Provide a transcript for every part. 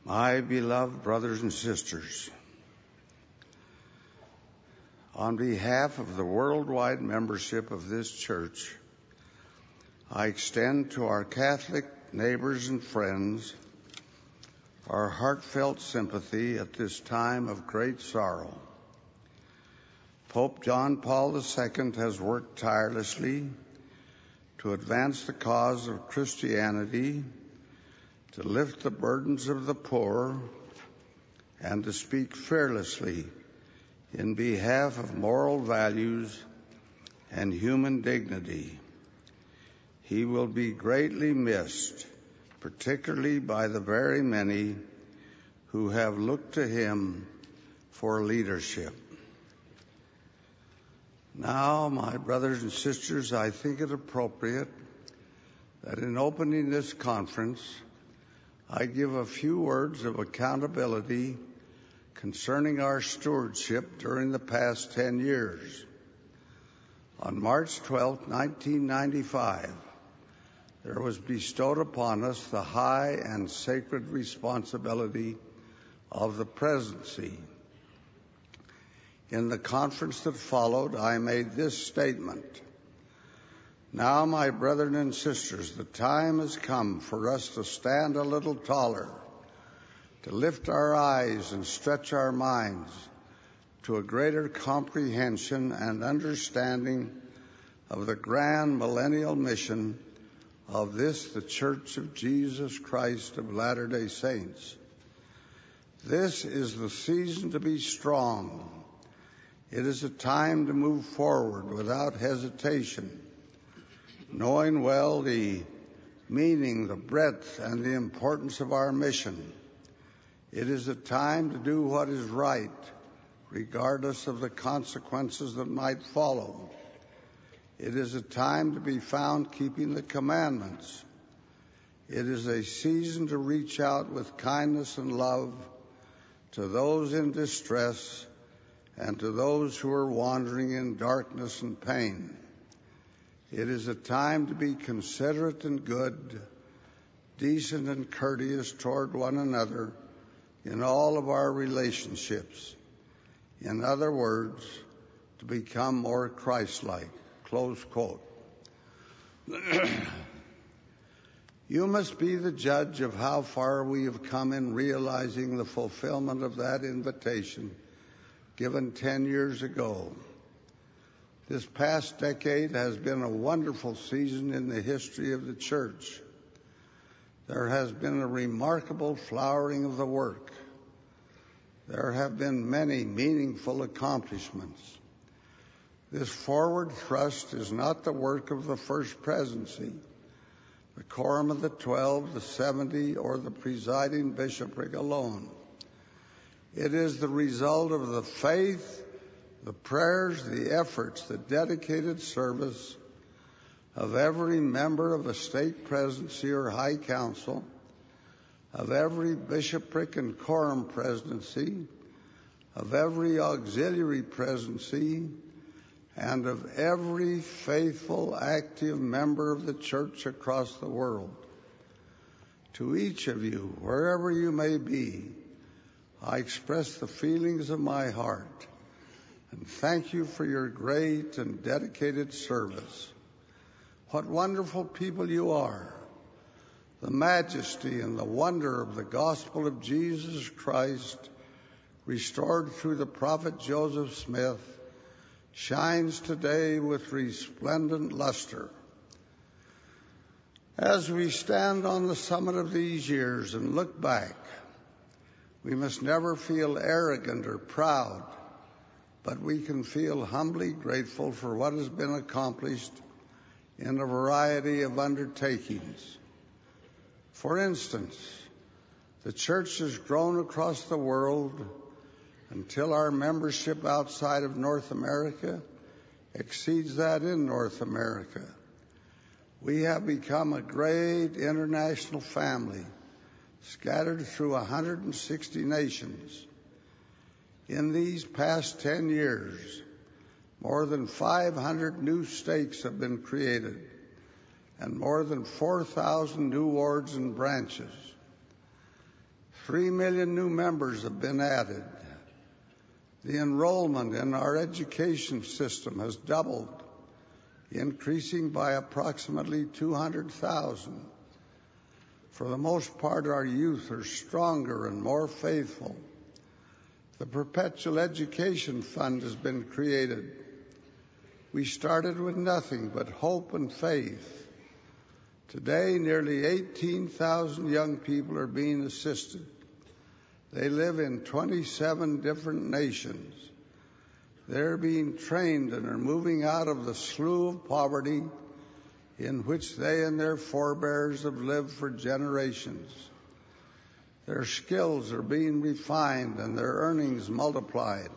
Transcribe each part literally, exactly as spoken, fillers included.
My beloved brothers and sisters, on behalf of the worldwide membership of this church, I extend to our Catholic neighbors and friends our heartfelt sympathy at this time of great sorrow. Pope John Paul the Second has worked tirelessly to advance the cause of Christianity, to lift the burdens of the poor, and to speak fearlessly in behalf of moral values and human dignity. He will be greatly missed, particularly by the very many who have looked to him for leadership. Now, my brothers and sisters, I think it appropriate that in opening this conference, I give a few words of accountability concerning our stewardship during the past ten years. On March twelfth, nineteen ninety-five, there was bestowed upon us the high and sacred responsibility of the presidency. In the conference that followed, I made this statement: "Now, my brethren and sisters, the time has come for us to stand a little taller, to lift our eyes and stretch our minds to a greater comprehension and understanding of the grand millennial mission of this, the Church of Jesus Christ of Latter-day Saints. This is the season to be strong. It is a time to move forward without hesitation, knowing well the meaning, the breadth, and the importance of our mission. It is a time to do what is right, regardless of the consequences that might follow. It is a time to be found keeping the commandments. It is a season to reach out with kindness and love to those in distress and to those who are wandering in darkness and pain. It is a time to be considerate and good, decent and courteous toward one another in all of our relationships. In other words, to become more Christ-like." Close quote. You must be the judge of how far we have come in realizing the fulfillment of that invitation given ten years ago. This past decade has been a wonderful season in the history of the church. There has been a remarkable flowering of the work. There have been many meaningful accomplishments. This forward thrust is not the work of the First Presidency, the Quorum of the Twelve, the Seventy, or the presiding bishopric alone. It is the result of the faith, the prayers, the efforts, the dedicated service of every member of a state presidency or high council, of every bishopric and quorum presidency, of every auxiliary presidency, and of every faithful, active member of the church across the world. To each of you, wherever you may be, I express the feelings of my heart and thank you for your great and dedicated service. What wonderful people you are. The majesty and the wonder of the gospel of Jesus Christ, restored through the prophet Joseph Smith, shines today with resplendent luster. As we stand on the summit of these years and look back, we must never feel arrogant or proud, but we can feel humbly grateful for what has been accomplished in a variety of undertakings. For instance, the church has grown across the world until our membership outside of North America exceeds that in North America. We have become a great international family, scattered through one hundred sixty nations. In these past ten years, more than five hundred new states have been created, and more than four thousand new wards and branches. Three million new members have been added. The enrollment in our education system has doubled, increasing by approximately two hundred thousand. For the most part, our youth are stronger and more faithful. The Perpetual Education Fund has been created. We started with nothing but hope and faith. Today, nearly eighteen thousand young people are being assisted. They live in twenty-seven different nations. They're being trained and are moving out of the slough of poverty in which they and their forebears have lived for generations. Their skills are being refined and their earnings multiplied.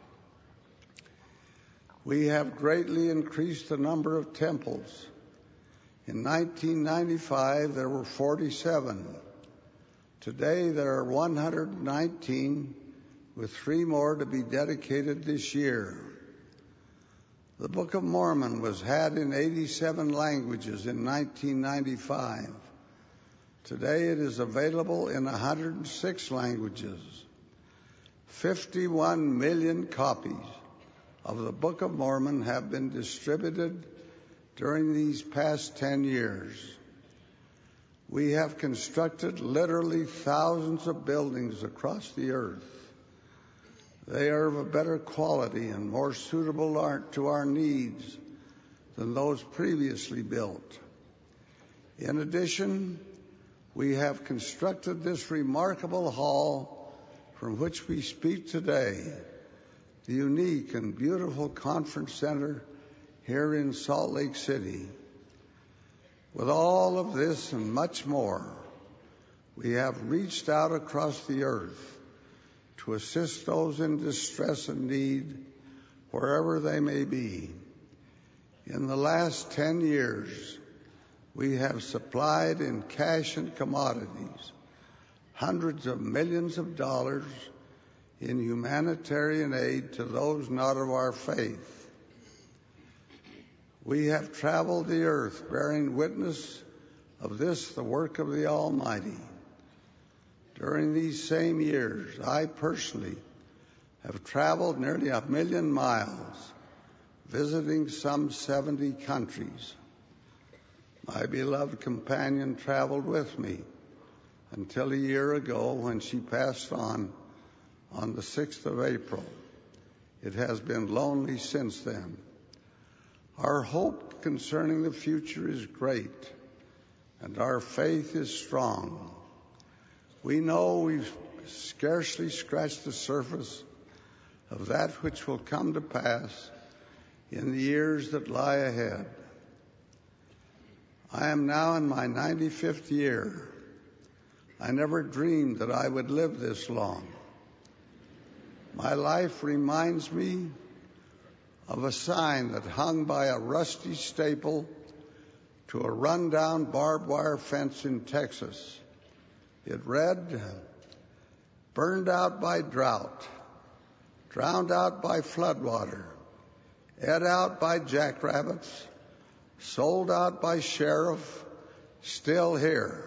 We have greatly increased the number of temples. In nineteen ninety-five, there were forty-seven. Today, there are one hundred nineteen, with three more to be dedicated this year. The Book of Mormon was had in eighty-seven languages in nineteen ninety-five. Today, it is available in one hundred six languages. fifty-one million copies of the Book of Mormon have been distributed during these past ten years. We have constructed literally thousands of buildings across the earth. They are of a better quality and more suitable to our needs than those previously built. In addition, we have constructed this remarkable hall from which we speak today, the unique and beautiful conference center here in Salt Lake City. With all of this and much more, we have reached out across the earth to assist those in distress and need wherever they may be. In the last ten years, we have supplied in cash and commodities hundreds of millions of dollars in humanitarian aid to those not of our faith. We have traveled the earth bearing witness of this, the work of the Almighty. During these same years, I personally have traveled nearly a million miles, visiting some seventy countries. My beloved companion traveled with me until a year ago when she passed on on the sixth of April. It has been lonely since then. Our hope concerning the future is great, and our faith is strong. We know we've scarcely scratched the surface of that which will come to pass in the years that lie ahead. I am now in my ninety-fifth year. I never dreamed that I would live this long. My life reminds me of a sign that hung by a rusty staple to a rundown barbed wire fence in Texas. It read, "Burned out by drought, drowned out by floodwater, ate out by jackrabbits, sold out by sheriff, still here."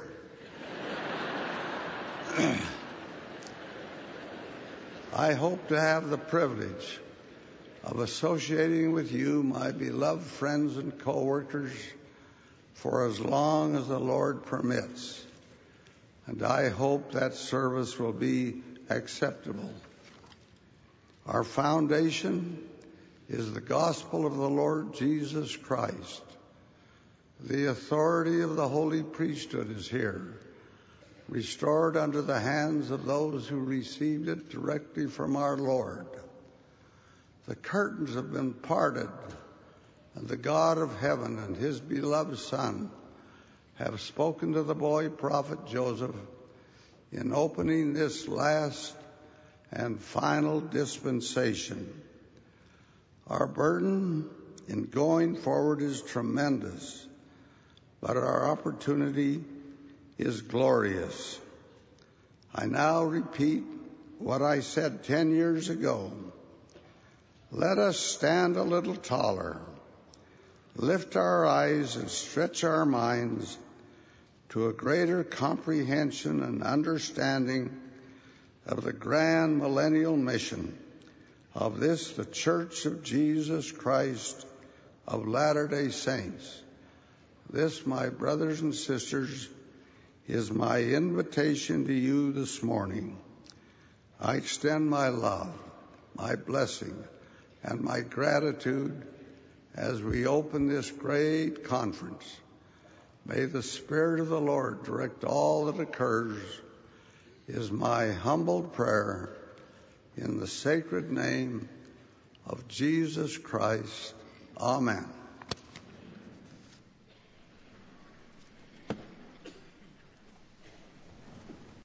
I hope to have the privilege of associating with you, my beloved friends and co-workers, for as long as the Lord permits. And I hope that service will be acceptable. Our foundation is the gospel of the Lord Jesus Christ. The authority of the holy priesthood is here, restored under the hands of those who received it directly from our Lord. The curtains have been parted, and the God of heaven and his beloved Son have spoken to the boy prophet Joseph in opening this last and final dispensation. Our burden in going forward is tremendous, but our opportunity is glorious. I now repeat what I said ten years ago. Let us stand a little taller, lift our eyes and stretch our minds to a greater comprehension and understanding of the grand millennial mission of this, the Church of Jesus Christ of Latter-day Saints. This, my brothers and sisters, is my invitation to you this morning. I extend my love, my blessing, and my gratitude as we open this great conference. May the Spirit of the Lord direct all that occurs, is my humble prayer in the sacred name of Jesus Christ. Amen.